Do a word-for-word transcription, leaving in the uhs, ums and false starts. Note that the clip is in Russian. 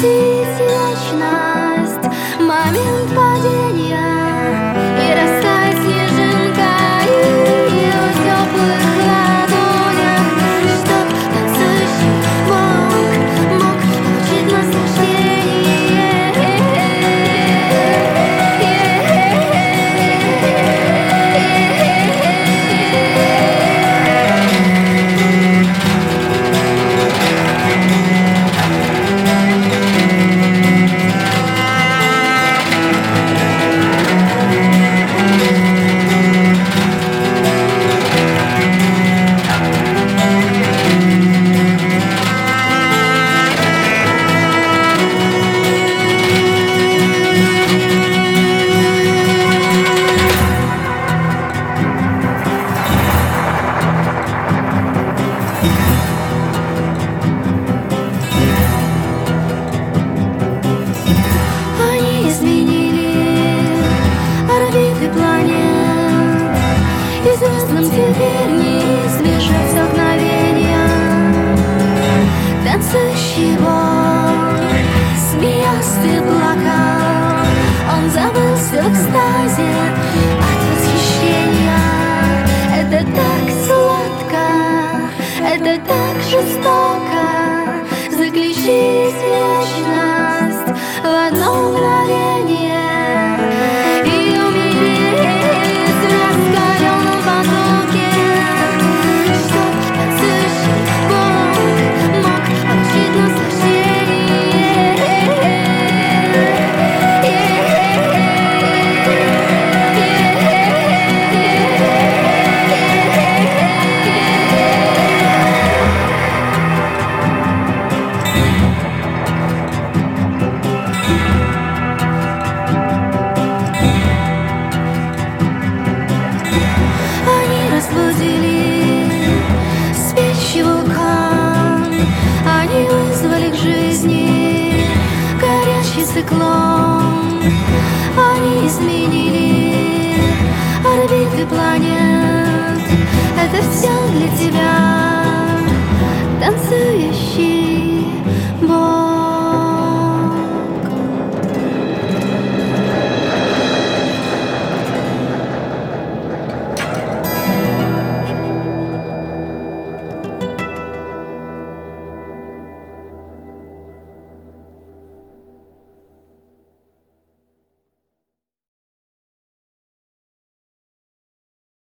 заглотить вечность, момент падения и растает снежинкой в теплых ладонях, чтоб танцующий мог, мог получить наслаждение. Звездам теперь не избежать столкновения. Танцующий бог смеялся и плакал, он забылся в экстазе от восхищения. Это так сладко, это так жестоко заключить вечность в одно мгновение. Разбудили спящий вулкан, они вызвали к жизни горячий циклон. Они изменили орбиты планет, это все для тебя.